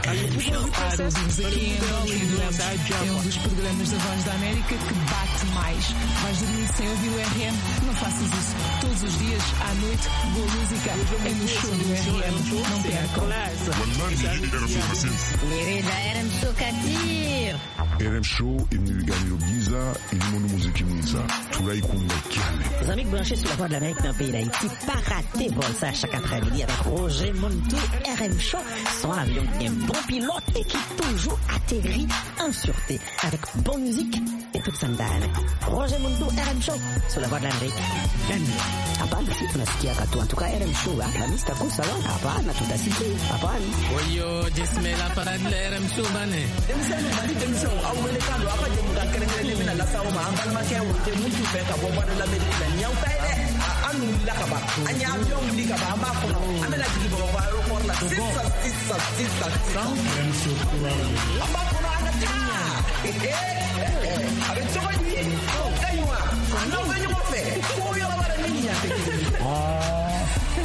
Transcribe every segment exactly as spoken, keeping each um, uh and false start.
Para ouvimos aqui em Angola e Duemos é um dos programas da Voz da América que bate mais. Vais dormir sem ouvir o R M? Não faças isso. Todos os dias, à noite, boa música é no show do R M. Não percam. Querida, R M Show Katir. R M Show imnigani giza ilimono muziki mwiza tunaikunda kiane. Les amis branchés sur la Voix de l'Amérique dans le pays d'Haïti, pas rater vol ça chaque après-midi avec Roger Montou. R M Show, son avion qui est un bon pilote et qui toujours atterrit en sûreté avec bonne musique et toute sandale. Roger Montou, R M Show sur la Voix de l'Amérique. Hapana, si tunasikia katu. En tout cas, R M Show, la mista kusa wa. Hapana, tutasikia. Hapana. Oyo, jismela para de R M Show bane. Demsano bali demso awele kalo apa je muda kerengene mina la sawo ma ambal ma kewo te mutu fe ka bo bado la medina nyaw payde anu la ka ba anya avion li ka ba amba ko amela jigi bo ba ro ko la sisa sisa sisa R M Show amba ko na ta eh avec so ni oh kaywa no venyo mo fe ko yo la bara ni ya te ah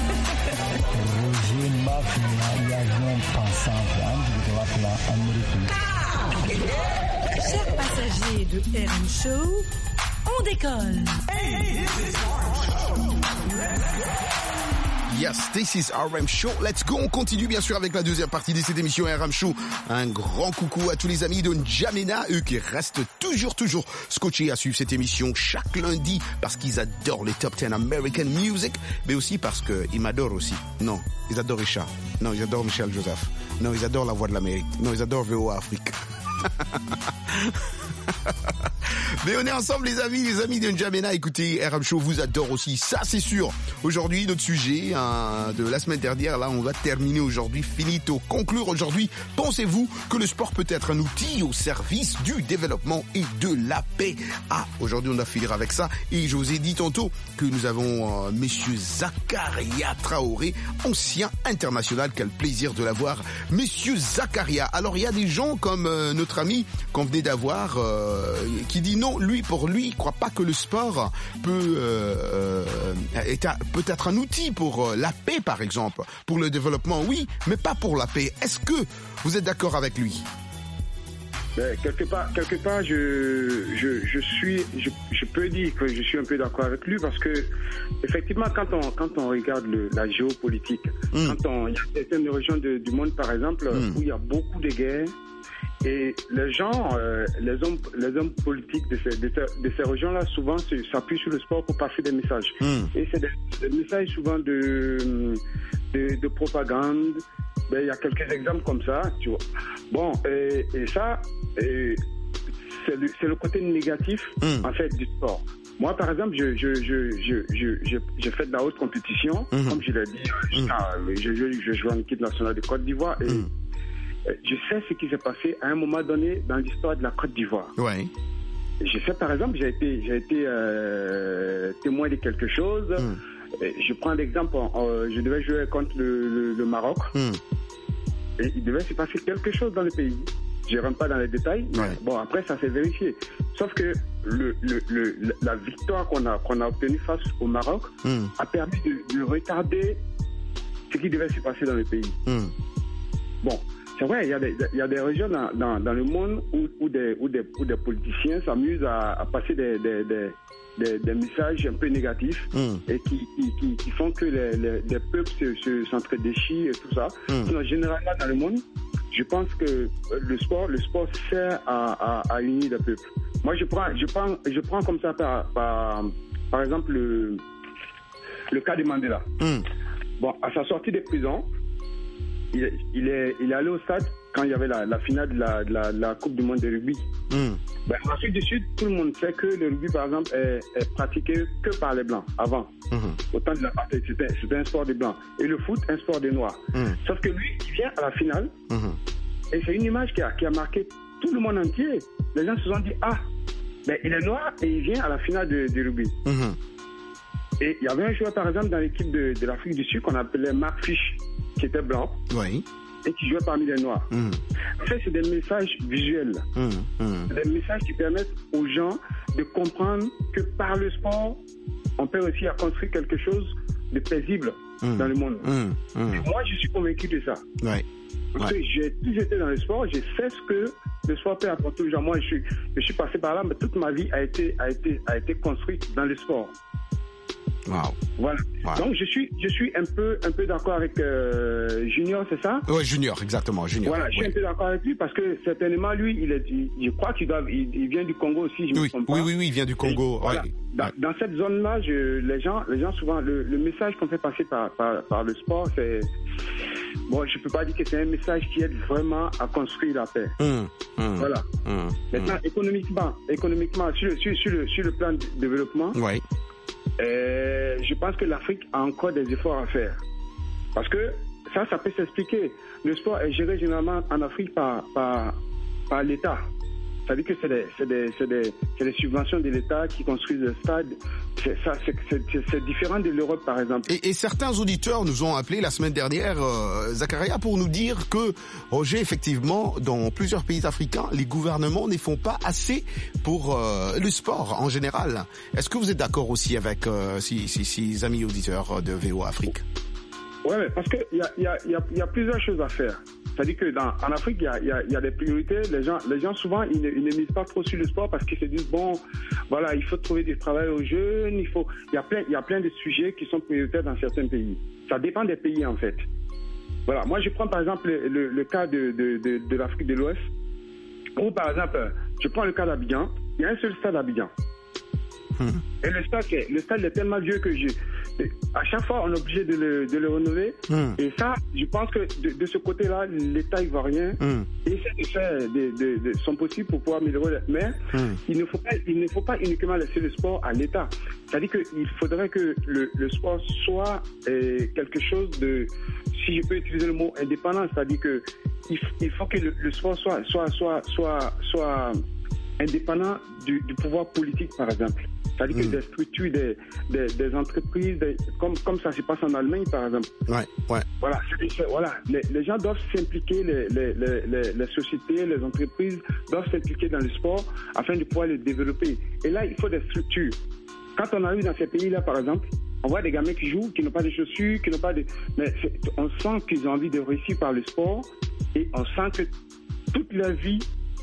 Roger Mafia ya non pensant de la Amérique. Chers passagers de R M Show, on décolle. Yes, this is R M Show. Let's go. On continue bien sûr avec la deuxième partie de cette émission R M Show. Un grand coucou à tous les amis de N'Djamena, eux qui restent toujours, toujours scotchés à suivre cette émission chaque lundi parce qu'ils adorent les top dix American Music, mais aussi parce qu'ils m'adorent aussi. Non, ils adorent Richard. Non, ils adorent Michel Joseph. Non, ils adorent la Voix de l'Amérique. Non, ils adorent V O A Afrique. Mais on est ensemble les amis, les amis de N'Djamena. Écoutez, R M Show vous adore aussi, ça c'est sûr. Aujourd'hui, notre sujet hein, de la semaine dernière, là on va terminer aujourd'hui, finito, conclure aujourd'hui. Pensez-vous que le sport peut être un outil au service du développement et de la paix? Ah, aujourd'hui on va finir avec ça. Et je vous ai dit tantôt que nous avons euh, Monsieur Zakaria Traoré, ancien international. Quel plaisir de l'avoir, Monsieur Zakaria. Alors il y a des gens comme euh, notre ami qu'on venait d'avoir euh, qui dit non, lui pour lui, il croit pas que le sport peut euh, être, peut être un outil pour euh, la paix par exemple, pour le développement, oui, mais pas pour la paix. Est-ce que vous êtes d'accord avec lui? Ben, quelque part, quelque part, je, je, je suis, je, je peux dire que je suis un peu d'accord avec lui parce que, effectivement, quand on, quand on regarde le, la géopolitique, mm. quand on, il y a certaines régions de, du monde, par exemple, mm. où il y a beaucoup de guerres, et les gens, euh, les hommes, les hommes politiques de ces, de ces, de ces régions-là, souvent, s'appuient sur le sport pour passer des messages. Mm. Et c'est des, des messages souvent de, de, de propagande. Ben, il y a quelques exemples comme ça, tu vois. Bon, et, et ça, et c'est, le, c'est le côté négatif, mm. en fait, du sport. Moi, par exemple, je, je, je, je, je, je, je fais de la haute compétition, mm-hmm. comme je l'ai dit, mm. je, je, je joue en équipe nationale de Côte d'Ivoire, et mm. je sais ce qui s'est passé à un moment donné dans l'histoire de la Côte d'Ivoire. Ouais. Je sais, par exemple, j'ai été, j'ai été euh, témoin de quelque chose. Mm. Je prends l'exemple, euh, je devais jouer contre le, le, le Maroc. Mm. Et il devait se passer quelque chose dans le pays. Je ne rentre pas dans les détails. Mais ouais. Bon, après, ça s'est vérifié. Sauf que le, le, le, la victoire qu'on a, qu'on a obtenue face au Maroc mm. a permis de, de retarder ce qui devait se passer dans le pays. Mm. Bon, c'est vrai, il y a des, il y a des régions dans, dans, dans le monde où, où, des, où, des, où des politiciens s'amusent à, à passer des, des, des, des, des messages un peu négatifs mm. et qui, qui, qui, qui font que les, les, les peuples se, se, s'entre-déchirent et tout ça. Mm. Sinon, généralement, dans le monde, je pense que le sport, le sport sert à, à, à unir les peuples. Moi, je prends, je prends, je prends comme ça, par, par, par exemple, le, le cas de Mandela. Mm. Bon, à sa sortie de prison, il, il, est, il est allé au stade quand il y avait la, la finale de la, de, la, de la Coupe du Monde de rugby. Mm. Ben, en Afrique du Sud, tout le monde sait que le rugby, par exemple, est, est pratiqué que par les Blancs, avant. Mm-hmm. Au temps de l'apartheid, c'était, c'était un sport des Blancs. Et le foot, un sport des Noirs. Mm. Sauf que lui, il vient à la finale, mm-hmm. et c'est une image qui a, qui a marqué tout le monde entier. Les gens se sont dit, ah, ben, il est noir et il vient à la finale de, de rugby. Mm-hmm. Et il y avait un joueur, par exemple, dans l'équipe de, de l'Afrique du Sud qu'on appelait Mark Fish, qui était blanc. Oui. Et qui jouait parmi les Noirs. Mmh. En fait, c'est des messages visuels. Mmh. Mmh. C'est des messages qui permettent aux gens de comprendre que par le sport, on peut réussir à construire quelque chose de paisible mmh. dans le monde. Mmh. Mmh. Moi, je suis convaincu de ça. Ouais. Parce ouais. que j'ai plus été dans le sport, je sais ce que le sport peut apporter aux gens. Moi, je suis, je suis passé par là, mais toute ma vie a été, a été, a été construite dans le sport. Wow. Voilà. Wow. Donc je suis, je suis un peu, un peu d'accord avec euh, Junior, c'est ça? Oui, Junior, exactement, Junior. Voilà, je suis oui. un peu d'accord avec lui parce que certainement lui, il est, il, je crois qu'il doit, il, il vient du Congo aussi, je oui, me trompe pas. Oui, oui, oui, il vient du Congo. Et, voilà. Ouais. Dans, dans cette zone-là, je, les gens, les gens souvent, le, le message qu'on fait passer par, par, par le sport, c'est, bon, je peux pas dire que c'est un message qui aide vraiment à construire la paix. Hum, hum, voilà. Hum, Maintenant, hum. économiquement, économiquement, sur, sur, sur, le, sur le plan de développement. Oui. Euh, je pense que l'Afrique a encore des efforts à faire. Parce que ça, ça peut s'expliquer. Le sport est géré généralement en Afrique par, par, par l'État. C'est-à-dire que c'est des, c'est des, c'est des, c'est des subventions de l'État qui construisent le stade. C'est, ça, c'est, c'est, c'est différent de l'Europe, par exemple. Et, et certains auditeurs nous ont appelé la semaine dernière, euh, Zakaria, pour nous dire que, Roger, effectivement, dans plusieurs pays africains, les gouvernements ne font pas assez pour euh, le sport en général. Est-ce que vous êtes d'accord aussi avec euh, ces, ces, ces amis auditeurs de V O Afrique? Oui, parce qu'il y a, y, a, y, a, y a plusieurs choses à faire. C'est-à-dire que dans, en Afrique, il y a, y, a, y a des priorités. Les gens, les gens souvent, ils ne, ils ne misent pas trop sur le sport parce qu'ils se disent, bon, voilà, il faut trouver du travail aux jeunes, il faut, il y a plein, il y a plein de sujets qui sont prioritaires dans certains pays. Ça dépend des pays, en fait. Voilà. Moi, je prends par exemple le, le, le cas de, de, de, de l'Afrique de l'Ouest, où par exemple, je prends le cas d'Abidjan. Il y a un seul stade à Abidjan. Mmh. Et le stade, le stade est tellement vieux que je, à chaque fois, on est obligé de le, de le renouveler. Mm. Et ça, je pense que de, de ce côté-là, l'État ivoirien mm. essaie de faire de, de, de son possible pour pouvoir améliorer. Mais mm. il ne faut pas, il ne faut pas uniquement laisser le sport à l'État. C'est-à-dire qu'il faudrait que le, le sport soit euh, quelque chose de, si je peux utiliser le mot indépendant, c'est-à-dire que il, il faut que le, le sport soit, soit, soit, soit, soit indépendant du, du pouvoir politique, par exemple. C'est-à-dire mmh. que des structures, des, des, des entreprises, des, comme, comme ça se passe en Allemagne, par exemple. Ouais, ouais. Voilà, c'est, c'est, voilà. Les, les gens doivent s'impliquer, les, les, les, les sociétés, les entreprises doivent s'impliquer dans le sport afin de pouvoir le développer. Et là, il faut des structures. Quand on arrive dans ces pays-là, par exemple, on voit des gamins qui jouent, qui n'ont pas de chaussures, qui n'ont pas de... Mais on sent qu'ils ont envie de réussir par le sport et on sent que toute leur vie,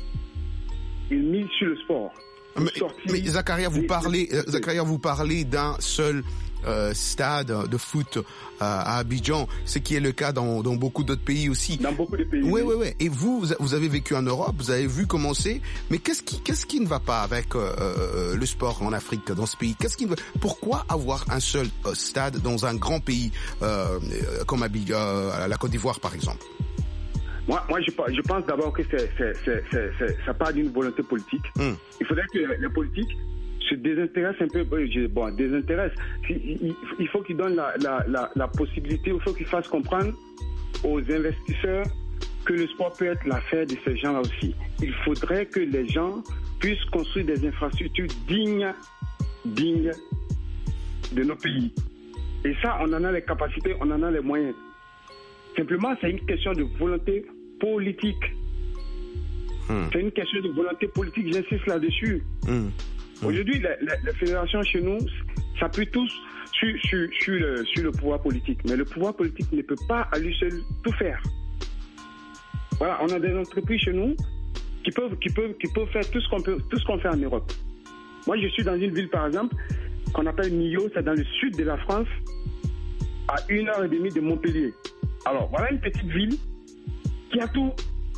ils misent sur le sport. Mais, mais Zakaria, vous parlez, euh, Zakaria, vous parlez d'un seul euh, stade de foot euh, à Abidjan, ce qui est le cas dans, dans beaucoup d'autres pays aussi. Dans beaucoup de pays. Oui, oui, oui. Et vous, vous avez vécu en Europe, vous avez vu comment c'est. Mais qu'est-ce qui, qu'est-ce qui ne va pas avec euh, le sport en Afrique, dans ce pays? Qu'est-ce qui ne va... Pourquoi avoir un seul euh, stade dans un grand pays euh, comme Abidjan, euh, la Côte d'Ivoire, par exemple? Moi, moi je, je pense d'abord que c'est, c'est, c'est, c'est, c'est, ça part d'une volonté politique. Mm. Il faudrait que les politiques se désintéressent un peu. Bon, désintéressent. Il, il faut qu'ils donnent la, la, la, la possibilité, il faut qu'ils fassent comprendre aux investisseurs que le sport peut être l'affaire de ces gens-là aussi. Il faudrait que les gens puissent construire des infrastructures dignes, dignes de nos pays. Et ça, on en a les capacités, on en a les moyens. Simplement, c'est une question de volonté politique. Mmh. C'est une question de volonté politique, j'insiste là-dessus. Mmh. Mmh. Aujourd'hui, les, les, les fédérations chez nous s'appuient tous sur, sur, sur, le, sur le pouvoir politique. Mais le pouvoir politique ne peut pas à lui seul tout faire. Voilà, on a des entreprises chez nous qui peuvent, qui peuvent, qui peuvent faire tout ce qu'on peut, tout ce qu'on fait en Europe. Moi, je suis dans une ville, par exemple, qu'on appelle Millau, c'est dans le sud de la France, à une heure et demie de Montpellier. Alors, voilà une petite ville qui a tout.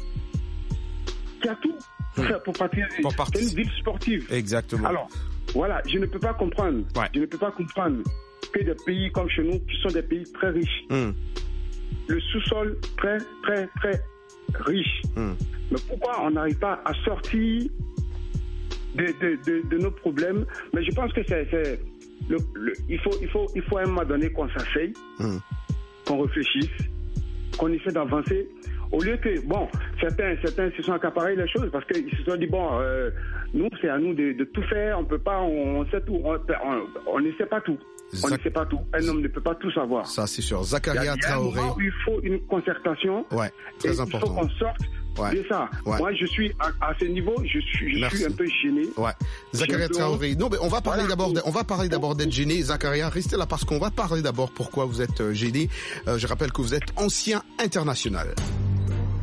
Qui a tout pour, faire, pour partir. Pour c'est une ville sportive. Exactement. Alors, voilà, je ne peux pas comprendre. Ouais. Je ne peux pas comprendre que des pays comme chez nous, qui sont des pays très riches, mm. le sous-sol très, très, très riche. Mm. Mais pourquoi on n'arrive pas à sortir de, de, de, de nos problèmes? Mais je pense que c'est... c'est le, le, il, faut, il, faut, il faut à un moment donné qu'on s'asseye, mm. qu'on réfléchisse, qu'on essaie d'avancer, au lieu que, bon, certains, certains se sont accaparés les choses parce qu'ils se sont dit, bon, euh, nous, c'est à nous de, de tout faire, on peut pas, on, on sait tout, on, on, on ne sait pas tout. On Zac... ne sait pas tout. Un homme ne peut pas tout savoir. Ça, c'est sûr. Zakaria Traoré. Il faut une concertation. Ouais, très important. Il faut qu'on sorte ouais. de ça. Ouais. Moi, je suis à, à ce niveau, je suis, je suis un peu gêné. Ouais. Zakaria Traoré. Non, mais on va parler voilà. d'abord, de, on va parler d'abord d'être gêné. Zakaria, restez là parce qu'on va parler d'abord pourquoi vous êtes gêné. Euh, je rappelle que vous êtes ancien international.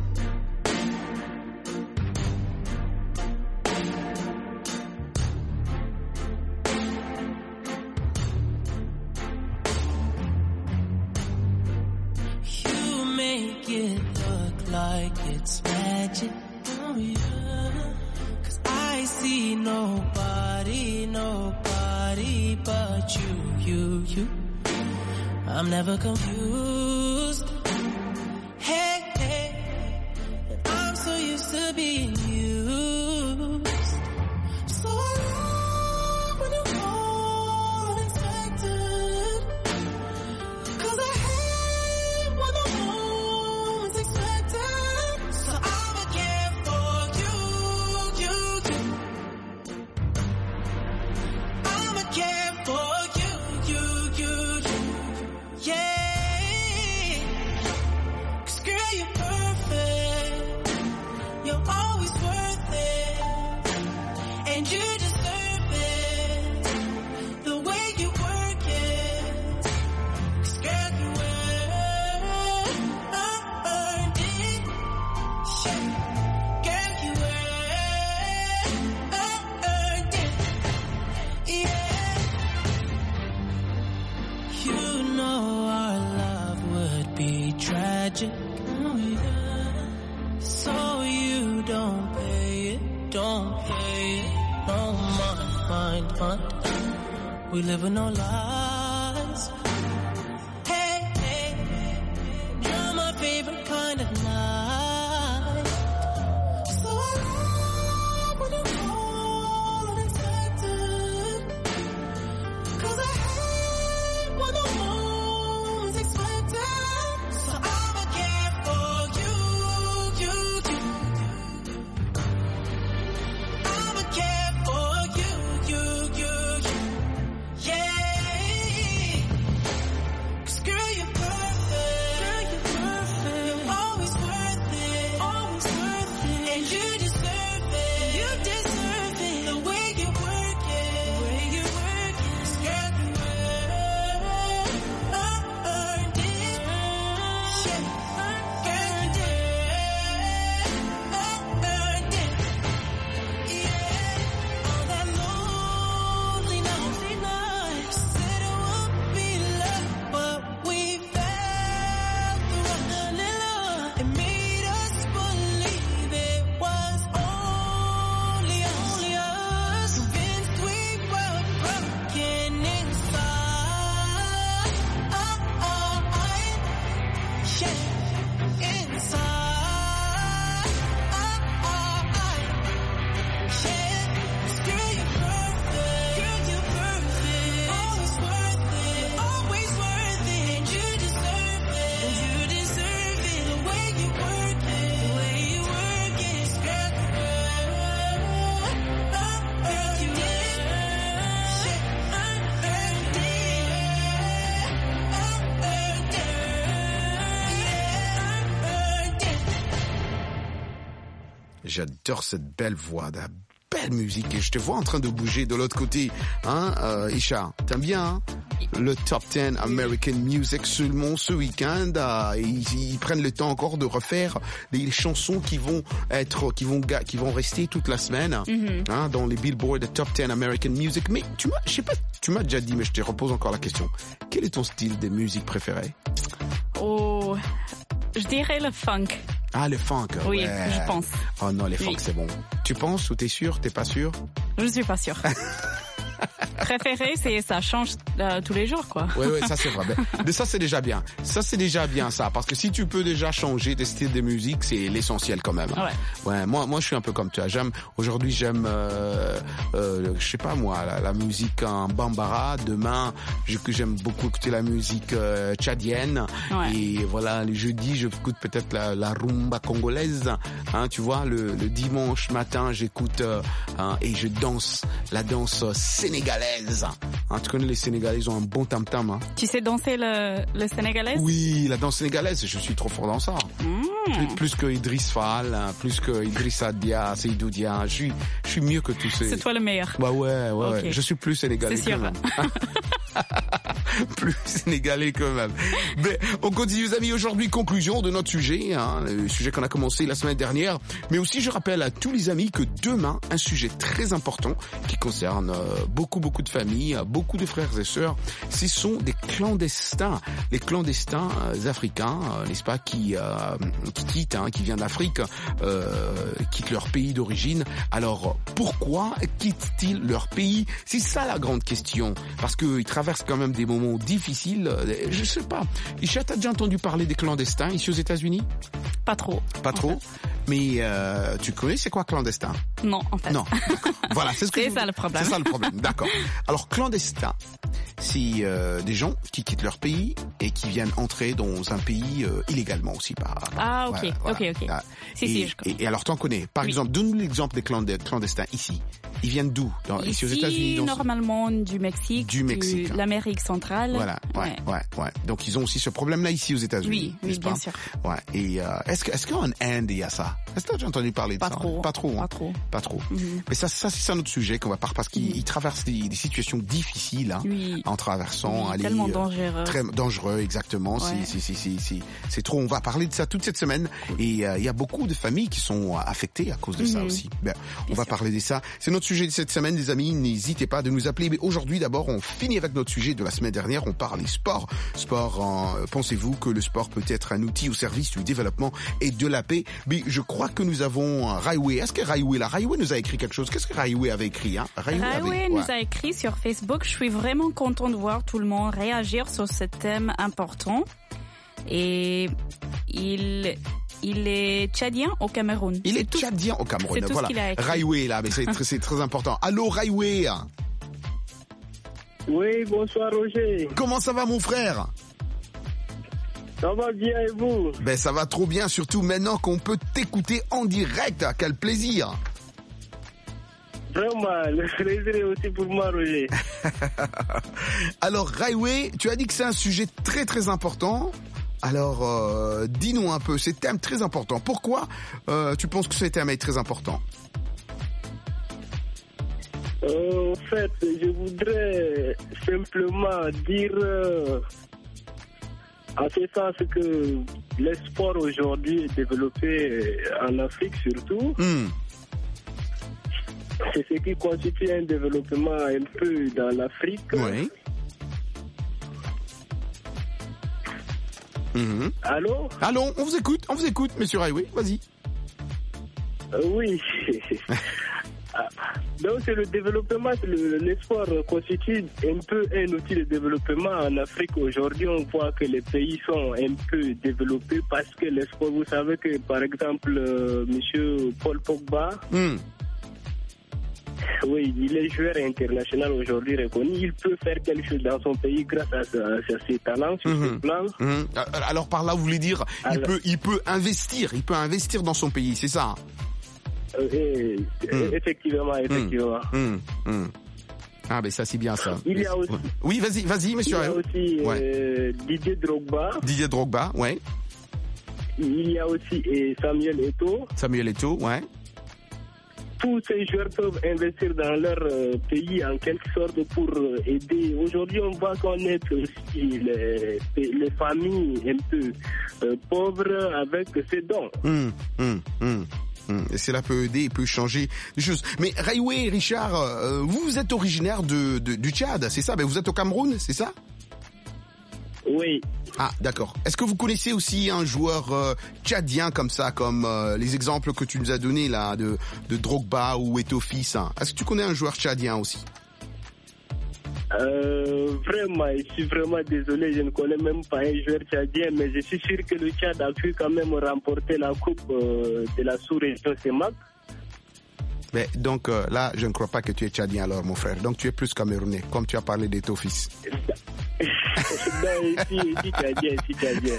like it's magic. Oh yeah. Cause I see nobody, nobody but you, you, you. I'm never confused. Hey, hey, I'm so used to being used. So I love when you call unexpected. Cause I hate when the moment's expected. So I'ma care for you, you, you. I'ma care for you, you, you, you. Yeah. Cause girl, you're perfect. You're always worth it. And you deserve it. The way you work it. Cause girl, you earned it. Yeah. Girl, you earned it. Yeah. You know our love would be tragic. Oh yeah. So you don't pay it, don't pay it. No mind, mind, mind. We live in no lies. Hey, hey, you're my favorite kind of night. So I love when you call unexpected. Cause I hate when the moment's expected. So I'ma care for you, you, you. I'ma care for you, you, you, you. Yeah. Cause girl, you're perfect. Girl, you're perfect. You're always worth it. Always worth it. And you deserve it. You deserve it. The way you work it. The way you work it. Cause girl, you earned it. Yeah. Earned it. Earned it. Yeah. On that lonely, lonely night, said it would be love, but we fell through a little. It made us believe it was only, only us. Convinced we were broken inside. Yeah, inside. Yeah, girl, you're perfect. Girl, you're perfect. Always worth it. Always worth it. And you deserve it. And you deserve it. The way you work it. The way you work it. Girl, you earned it. You did. Yeah, earned it. Earned it. Yeah, earned it. J'adore cette belle voix, de la belle musique. Et je te vois en train de bouger de l'autre côté. Hein, euh, Isha, t'aimes bien hein le Top dix American Music seulement ce week-end. Euh, ils, ils prennent le temps encore de refaire les chansons qui vont être, qui vont, ga- qui vont rester toute la semaine Mhm. hein, dans les Billboard Top dix American Music. Mais tu m'as, je sais pas, tu m'as déjà dit, mais je te repose encore la question. Quel est ton style de musique préféré? Oh, je dirais le funk. Ah, le funk. Oui, ouais. je pense. Oh non, les funk, Oui. c'est bon. Tu penses ou t'es sûr? T'es pas sûr? Je suis pas sûre. Préféré, c'est ça change euh, tous les jours, quoi. Oui, oui, ça c'est vrai. Mais, mais ça c'est déjà bien. Ça c'est déjà bien ça, parce que si tu peux déjà changer tes styles de musique, c'est l'essentiel quand même. Ouais. Ouais. Moi, moi je suis un peu comme toi. J'aime aujourd'hui, j'aime, euh, euh, je sais pas moi, la, la musique en bambara. Demain, je- que j'aime beaucoup écouter la musique euh, tchadienne. Ouais. Et voilà, le jeudi, j'écoute peut-être la, la rumba congolaise. Hein, tu vois, le, le dimanche matin, j'écoute euh, hein, et je danse la danse sénégalaise. Hein, tu connais les Sénégalais, ils ont un bon tam-tam. Hein. Tu sais danser le, le sénégalais? Oui, la danse sénégalaise, je suis trop fort dans ça. Mmh. Plus, plus que Idriss Fall, hein, plus que Idrissa Dia, Seydou Dia, je suis, je suis mieux que tous ces... C'est toi le meilleur. Bah ouais, ouais, Ok. ouais. Je suis plus sénégalais C'est sûr. que... plus sénégalais quand même. Mais on continue les amis, aujourd'hui conclusion de notre sujet, hein, le sujet qu'on a commencé la semaine dernière. Mais aussi je rappelle à tous les amis que demain, un sujet très important qui concerne euh, beaucoup beaucoup de familles, beaucoup de frères et sœurs, ce sont des clandestins. Les clandestins euh, africains, euh, n'est-ce pas, qui, euh, qui quittent, hein, qui viennent d'Afrique, euh, quittent leur pays d'origine. Alors pourquoi quittent-ils leur pays? C'est ça la grande question. Parce qu'ils traversent quand même des moments difficiles. Je sais pas. Isha, t'as déjà entendu parler des clandestins ici aux États-Unis? Pas trop. Pas trop. Mais euh, tu connais c'est quoi clandestin? Non, en fait. Non. Voilà, c'est ce que c'est je... ça le problème. C'est ça le problème. D'accord. Alors clandestin, c'est euh, des gens qui quittent leur pays et qui viennent entrer dans un pays euh, illégalement aussi. Par, ah ok, voilà, voilà. ok, ok. Ah, si et, si, je connais. Et, et alors t'en connais. Par oui. exemple, donne-nous l'exemple des clandestins ici. Ils viennent d'où? Dans, ici, ici aux États-Unis dans... normalement du Mexique, du Mexique, de l'Amérique centrale. Voilà, ouais, ouais, ouais, ouais. Donc ils ont aussi ce problème-là ici aux États-Unis. Oui, oui, bien pas? sûr. Ouais. Et euh, est-ce que, est-ce qu'en Inde il y a ça? Est-ce que tu as déjà entendu parler de pas ça? Trop. Pas trop. Pas hein? trop. Pas trop. Mm-hmm. Mais ça, ça c'est un autre sujet qu'on va parler parce qu'ils mm-hmm. traversent des, des situations difficiles hein, oui. en traversant. Oui, aller, tellement euh, dangereux. Très dangereux, exactement. Ouais. C'est, c'est, c'est, c'est, c'est trop. On va parler de ça toute cette semaine. Et euh, il y a beaucoup de familles qui sont affectées à cause de mm-hmm. ça aussi. Ben, on Bien va sûr. parler de ça. C'est notre sujet de cette semaine, les amis. N'hésitez pas de nous appeler. Mais aujourd'hui, d'abord, on finit avec notre sujet de la semaine dernière. On parle des sports. Sport. Euh, pensez-vous que le sport peut être un outil au service du développement et de la paix? Mais je crois que nous avons euh, Raiway. Est-ce que Raiway là, Raiway nous a écrit quelque chose? Qu'est-ce que Raiway avait écrit hein? Raiway avait... nous ouais. a écrit sur Facebook. Je suis vraiment content de voir tout le monde réagir sur ce thème important. Et il il est tchadien au Cameroun. Il c'est est tout. tchadien au Cameroun. C'est tout voilà. ce qu'il a écrit. Raiway là, mais c'est très, c'est très important. Allô Raiway. Oui, bonsoir Roger. Comment ça va mon frère? Ça va bien et vous? Ben ça va trop bien, surtout maintenant qu'on peut t'écouter en direct. Quel plaisir. Vraiment, le plaisir est aussi pour moi Roger. Alors Raiway, tu as dit que c'est un sujet très très important. Alors euh, dis-nous un peu, c'est un thème très important. Pourquoi euh, tu penses que ce thème est très important? Euh, en fait, je voudrais simplement dire euh, en ce sens que le sport aujourd'hui est développé en Afrique surtout. Mm. C'est ce qui constitue un développement un peu dans l'Afrique. Oui. Mm-hmm. Allô? Allô, on vous écoute, on vous écoute, monsieur Raiway, vas-y. Euh, oui. Donc c'est le développement, le, le sport constitue un peu un outil de développement en Afrique. Aujourd'hui, on voit que les pays sont un peu développés parce que le sport, vous savez que par exemple, euh, monsieur Paul Pogba, mm. oui, il est joueur international aujourd'hui reconnu. Il peut faire quelque chose dans son pays grâce à, à, à ses talents sur mm-hmm. ce plan. Mm-hmm. Alors par là, vous voulez dire, Alors, il peut, il peut investir, il peut investir dans son pays, c'est ça? Euh, et, mm. Effectivement, effectivement. Mm. Mm. Ah ben ça c'est bien ça. Il y a aussi. Oui, vas-y, vas-y, monsieur. Il y a aussi ouais. euh, Didier Drogba. Didier Drogba, ouais. Il y a aussi euh, Samuel Eto'o. Samuel Eto'o, ouais. Tous ces joueurs peuvent investir dans leur euh, pays en quelque sorte pour euh, aider. Aujourd'hui, on voit connaître aussi les, les familles un peu euh, pauvres avec ces dons. Mm. Mm. Mm. Et cela peut aider et peut changer des choses. Mais Raiway, Richard, euh, vous êtes originaire de, de, du Tchad, c'est ça? Ben vous êtes au Cameroun, c'est ça? Oui. Ah, d'accord. Est-ce que vous connaissez aussi un joueur euh, tchadien comme ça, comme euh, les exemples que tu nous as donnés là, de, de Drogba ou Eto'o fils hein? Est-ce que tu connais un joueur tchadien aussi? Euh, vraiment, je suis vraiment désolé, je ne connais même pas un joueur tchadien, mais je suis sûr que le Tchad a pu quand même remporter la coupe euh, de la sous-région C E M A C. Mais donc euh, là, je ne crois pas que tu es tchadien alors, mon frère. Donc tu es plus camerounais, comme tu as parlé d'Eto'o fils. Non, ici, ici tchadien, ici tchadien.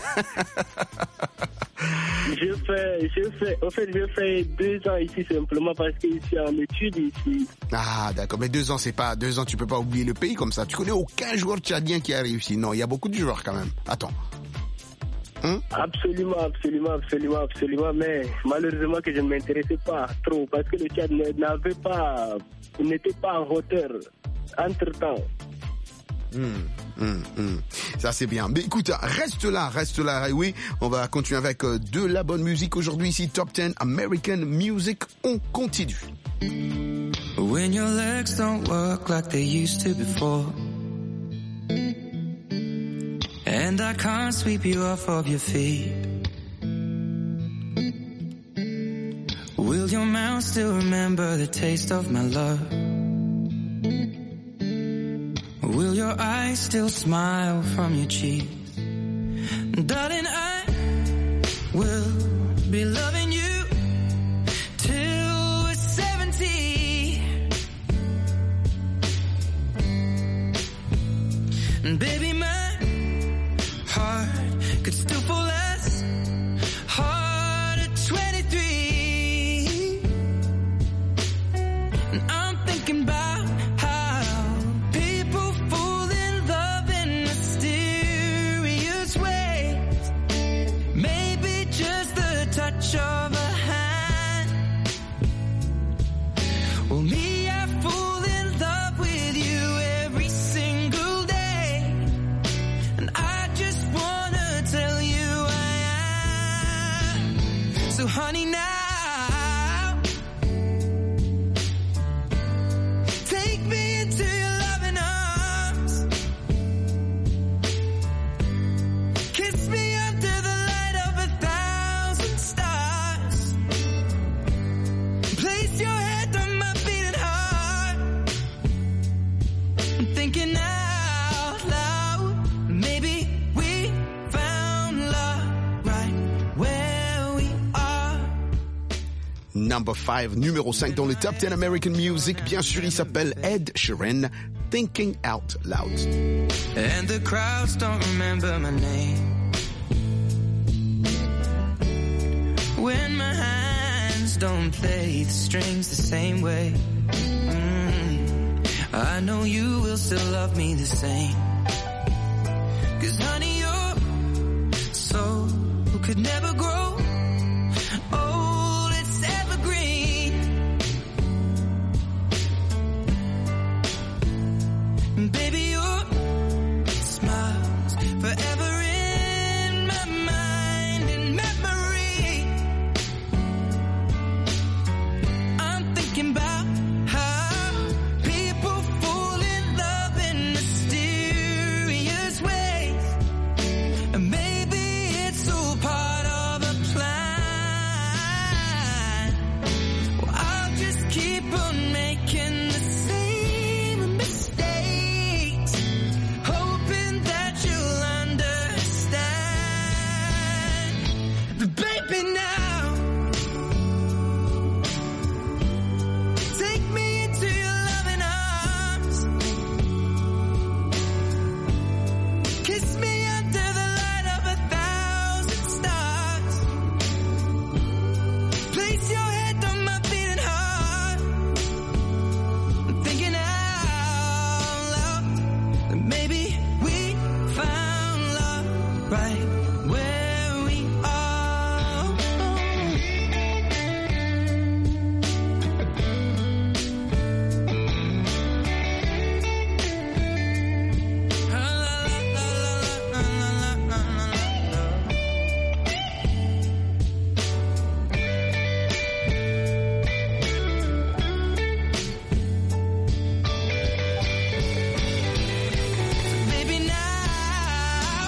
Je fais, je fais, en fait, je fais deux ans ici simplement parce que je suis en études ici. Ah, d'accord. Mais deux ans, c'est pas, deux ans, tu peux pas oublier le pays comme ça. Tu connais aucun joueur tchadien qui a réussi. Non, il y a beaucoup de joueurs quand même. Attends. Hein? Absolument, absolument, absolument, absolument. Mais malheureusement que je ne m'intéressais pas trop parce que le Tchad n'avait pas, n'était pas en hauteur entre temps. Mmh, mmh, mmh. Ça c'est bien. Mais écoute, reste là, reste là. Et oui, on va continuer avec euh, de la bonne musique aujourd'hui ici. Top dix American Music. On continue. When your legs don't work like they used to before, and I can't sweep you off of your feet, will your mouth still remember the taste of my love? Will your eyes still smile from your cheeks? Darling, I will be loving you till we're seventy. And baby, my heart could still fall as hard at twenty-three. And I'm thinking about how people fall in love in mysterious ways. Maybe just the touch of a hand. Well, me, I fall in love with you every single day. And I just wanna tell you I am. So honey, now take me into your loving arms. Kiss me under the light of a thousand stars. Place your head on my beating heart. I'm thinking out loud. Maybe we found love right where we are. Number five, numéro cinq dans le Top dix American Music. Bien sûr, il s'appelle Ed Sheeran, Thinking Out Loud. And the crowds don't remember my name. When my hands don't play the strings the same way. Mm, I know you will still love me the same. 'Cause honey, your soul could never grow old, it's evergreen. And baby, your smile's forever in my mind and memory. I'm thinking about how people fall in love in mysterious ways. And maybe it's all part of a plan. Well, I'll just keep on making the same mistakes, hoping that you'll understand. But baby, now take me into your loving arms. Kiss me under the light of a thousand stars. Place your head on my beating heart. I'm thinking out loud that maybe we found love right where we are. Baby, now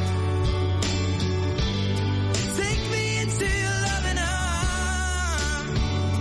take me into your loving arms.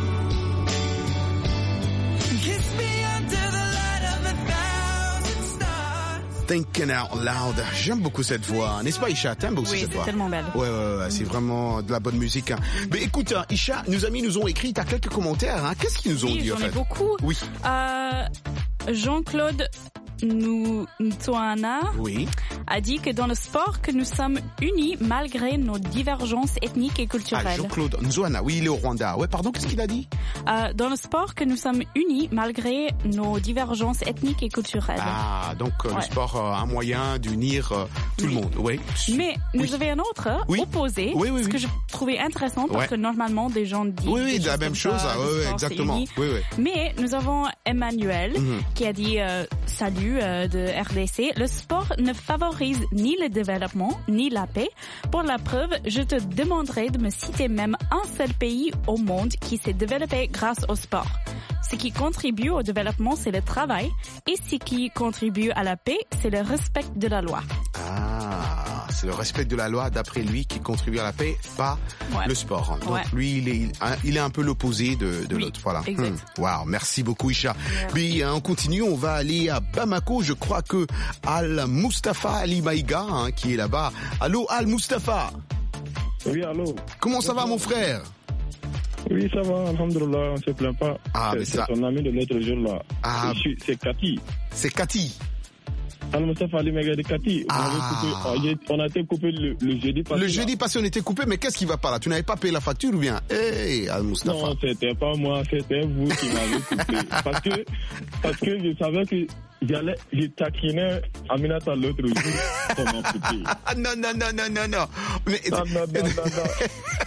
Kiss me under the light of a thousand stars. Thinking Out Loud. J'aime beaucoup cette voix, n'est-ce pas Isha? T'aimes aussi Oui, cette c'est voix? tellement belle. Ouais, ouais, ouais, c'est vraiment de la bonne musique. Hein. Mais écoute, hein, Isha, nos amis nous ont écrit, t'as quelques commentaires. Hein. Qu'est-ce qu'ils nous ont Oui, dit en j'en ai fait? beaucoup. Oui. Euh, Jean-Claude Nou- Ntouana Oui. a dit que dans le sport que nous sommes unis malgré nos divergences ethniques et Ah, culturelles. Jean-Claude Nzouana, oui, il est au Rwanda. Ouais, pardon, qu'est-ce qu'il a dit? Euh, dans le sport que nous sommes unis malgré nos divergences ethniques et culturelles. Ah, donc euh, le Ouais. sport a un moyen d'unir euh, tout le monde. Oui. Mais nous Oui. avions un autre Oui. opposé, Oui, oui, ce oui. que je trouvais intéressant parce Ouais. que normalement des gens disent Oui, oui, des de la choses même comme chose. ça, Ah, le oui, oui, sport, c'est exactement. uni. Oui, oui. Mais nous avons Emmanuel Mhm. qui a dit euh, Salut euh, de R D C. Le sport ne favorise ni le développement ni la paix. Pour la preuve, je te demanderai de me citer même un seul pays au monde qui s'est développé grâce au sport. Ce qui contribue au développement, c'est le travail. Et ce qui contribue à la paix, c'est le respect de la loi. Ah, c'est le respect de la loi, d'après lui, qui contribue à la paix, pas Ouais. le sport. Donc Ouais. lui, il est, il est un peu l'opposé de, de Oui, l'autre. Voilà. exact. Hmm. Wow, merci beaucoup, Isha. Puis hein, on continue, on va aller à Bamako. Je crois que Al Mustafa Ali Maïga, hein, qui est là-bas. Allô, Al Mustafa. Oui, allô. Comment ça va, mon frère? Oui, ça va, alhamdoulilah, on se plaint pas. Ah, c'est, mais c'est ça- ton ami de l'autre jour, là. Ah. Je suis- C'est Cathy. C'est Cathy. Al-Mustafa Ali Maïga de Cathy. On, Ah. avait coupé- on a- on a été coupé le, le jeudi passé. Le là. jeudi passé, on était coupé, mais qu'est-ce qui va pas là? Tu n'avais pas payé la facture ou bien? Hey, Al Mustafa. Non, c'était pas moi, c'était vous qui m'avez coupé. parce que, parce que je savais que j'allais, je taquinais Aminata l'autre jour pour m'en coupé. Ah, non, non, non, non, non, non. Mais... Non, non, non, non, non.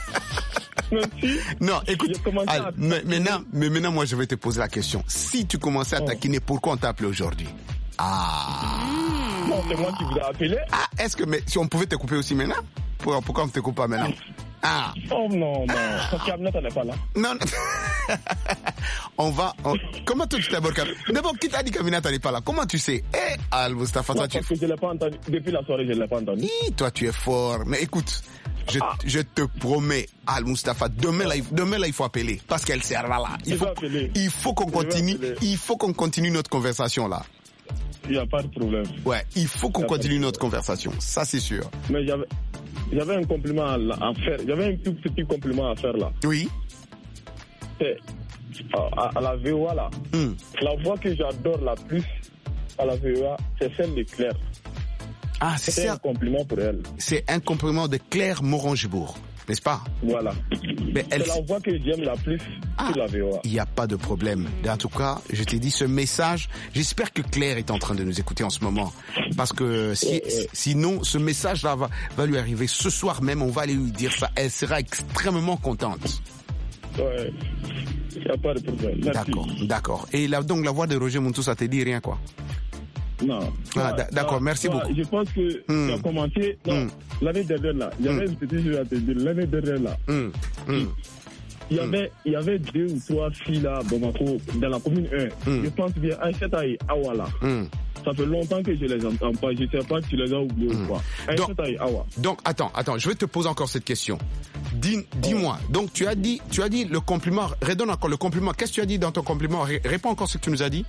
Merci. Non, écoute, J'ai commencé Al, à- mais maintenant, mais maintenant, moi, je vais te poser la question. Si tu commençais à Oh. taquiner, pourquoi on t'a appelé aujourd'hui? Ah. Non, c'est moi qui vous ai appelé. Ah, est-ce que, mais si on pouvait te couper aussi maintenant? Pourquoi, pourquoi on ne te coupe pas maintenant? Ah. Oh non, non. Parce qu'Aminata n'est pas là. Non, non. On va, on- comment toi tu t'abordes? D'abord, qui t'a dit qu'Aminata n'est pas là? Comment tu sais? Eh, Al Mustafa, Non, toi, tu es parce que je l'ai pas entendu. Depuis la soirée, je l'ai pas entendu. Hi, toi, tu es fort. Mais écoute, je, je te promets, Al Mustafa, demain là, il- demain là, il faut appeler parce qu'elle sert là. Il Je faut, vais appeler. il faut qu'on Je vais continue, appeler. il faut qu'on continue notre conversation là. Il n'y a pas de problème. Ouais, il faut qu'on Y a pas de continue notre conversation. Ça, c'est sûr. Mais j'avais, j'avais un compliment à, à faire. J'avais un tout petit compliment à faire là. Oui. C'est à, à la V O A là. Hmm. La voix que j'adore la plus à la V O A, c'est celle de Claire. Ah, c'est C'est ça. un compliment pour elle. C'est un compliment de Claire Morangibourg, n'est-ce pas? Voilà. Mais elle, C'est la voix que j'aime la plus Ah. sur la V O A. il n'y a pas de problème. En tout cas, je t'ai dit ce message. J'espère que Claire est en train de nous écouter en ce moment. Parce que si, Ouais, ouais. sinon, ce message-là va, va lui arriver ce soir même. On va aller lui dire ça. Elle sera extrêmement contente. Ouais. Il n'y a pas de problème. Merci. D'accord, d'accord. Et là, donc, la voix de Roger Muntou, ça te dit rien, quoi? Non. Ah, Toi, d- d'accord, toi, merci toi, beaucoup. Je pense que Hmm. tu as commencé. Non, Hmm. l'année dernière là. Il y avait une petite chose à te dire. L'année dernière là. Hum, hum. Il y avait, il y avait deux ou trois filles là, à Bamako, dans la commune un. Hmm. Je pense bien, Aïssata et Awa là. Hum. Ça fait longtemps que je les entends pas. Je sais pas si tu les as oubliés ou pas. Donc- Aïssata et Awa. Donc, attends, attends, je vais te poser encore cette question. Dis, dis-moi. Donc, tu as dit, tu as dit le compliment. Redonne encore le compliment. Qu'est-ce que tu as dit dans ton compliment? Ré- Réponds encore ce que tu nous as dit.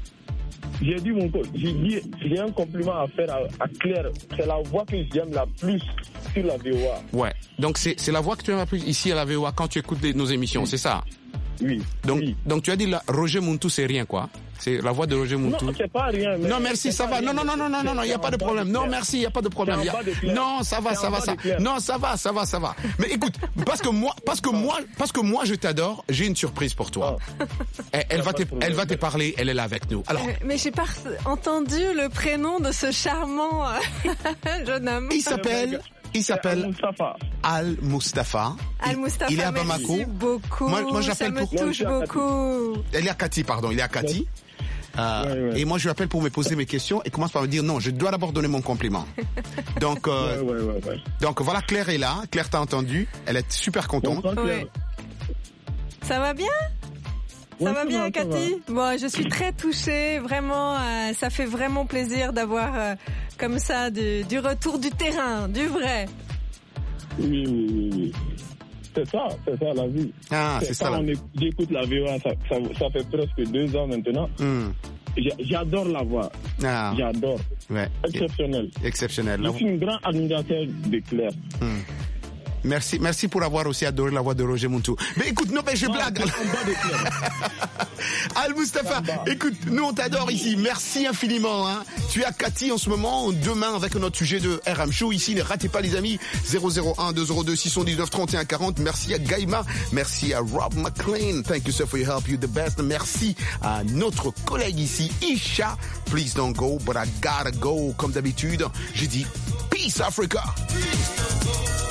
J'ai dit mon co- j'ai dit, j'ai un compliment à faire à, à Claire. C'est la voix que j'aime la plus sur la V O A. Ouais. Donc, c'est, c'est la voix que tu aimes la plus ici à la V O A quand tu écoutes les- nos émissions, c'est ça? Oui. Donc, oui. donc tu as dit là, Roger Muntou, c'est rien, quoi. C'est la voix de Roger Muntou. Non, c'est pas rien. Mais Non, merci, c'est ça pas va. rien, Non, non, non, non, non, non, non, il n'y a c'est pas de en bas problème. Non, Claire. merci, il n'y a pas de problème. C'est en Y a- bas de Claire. Non, ça va, C'est ça en va, bas ça. de Claire. Non, ça va, ça va, ça va. Mais écoute, parce que moi, parce que moi, parce que moi, je t'adore, j'ai une surprise pour toi. Elle, elle va te, elle va te parler, elle est là avec nous. Alors, Euh, Mais j'ai pas entendu le prénom de ce charmant euh, jeune homme. il s'appelle, il s'appelle Al Mustafa. Al Mustafa, Il est à Bamako. merci beaucoup. Moi, moi, ça j'appelle me pour. touche beaucoup. Elle est à Cathy, pardon, il est à Cathy. Euh, Ouais, ouais. Et moi, je lui appelle pour me poser mes questions et commence par me dire non, je dois d'abord donner mon compliment. Donc, euh, Ouais, ouais, ouais, ouais. donc voilà, Claire est là. Claire t'a entendu. Elle est super contente. Bonsoir, Claire. Ouais. Ça va bien? Ça Ouais, va ça bien, va, ça Cathy? Bon, je suis très touchée, vraiment. euh, ça fait vraiment plaisir d'avoir euh, comme ça du, du retour du terrain, du vrai. Oui, oui, oui, oui. C'est ça, c'est ça la vie. Ah, c'est ça, Quand la- on éc- j'écoute la V O A, ça, ça, ça fait presque deux ans maintenant. Hmm. J'a- J'adore la voix. Ah, J'adore. ouais. Exceptionnel. Exceptionnel. Je suis une grande admirateur de Claire. Hmm. Merci, merci pour avoir aussi adoré la voix de Roger Muntou. Mais écoute, non, mais je blague. Al Mustafa, écoute, nous on t'adore ici. Merci infiniment. Hein. Tu es à Cathy en ce moment. Demain avec notre sujet de R M Show ici. Ne ratez pas les amis. zéro zéro un deux zéro deux six un neuf trente et un quarante. Merci à Gaïma. Merci à Rob McLean. Thank you sir for your help. You the best. Merci à notre collègue ici, Isha. Please don't go, but I gotta go. Comme d'habitude, j'ai dit peace Africa. Peace.